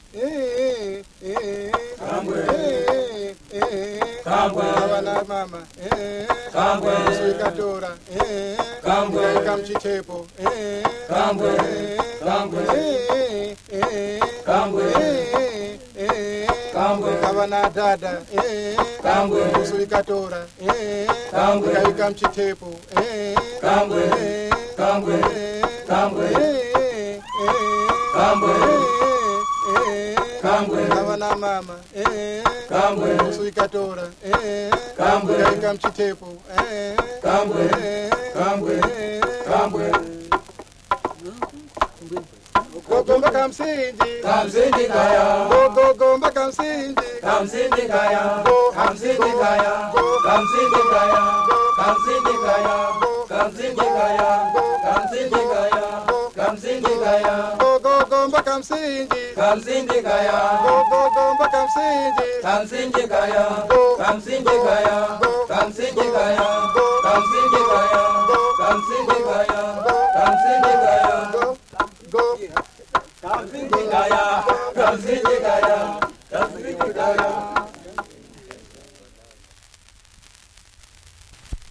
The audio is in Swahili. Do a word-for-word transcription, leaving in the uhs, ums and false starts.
eh eh Kambwe. eh eh Kambwe. abana mama eh Kambwe. Swikatora eh Kambwe. kamchitepo eh Kambwe. Kambwe. eh eh Kambwe. eh eh Kambwe. abana dada eh Kambwe. Swikatora eh Kambwe. kamchitepo eh Kambwe. Kambwe. Kambwe. Kambwe. Kambwe. abana mama eh Kambwe. Swikatora eh Kambwe. kamchitepo eh Kambwe. Kambwe. Kambwe. Gogomba kamsinji Kamsinji kaya. Gogomba kamsinji Kamsinji kaya. Kamsinji kaya. Kamsinji kaya. Kamsinji kaya. Kamsinji kaya. Kamsinji kaya. Kamsinji kaya. Gogomba kamsinji Kamsinji kaya. Gogomba kamsinji Kamsinji kaya. Kamsinji kaya. Kamsinji kaya. Kamsinji kaya. Kamsinji kaya. Kamsinji kaya. Go Kamsinji kaya. Kamsinji kaya.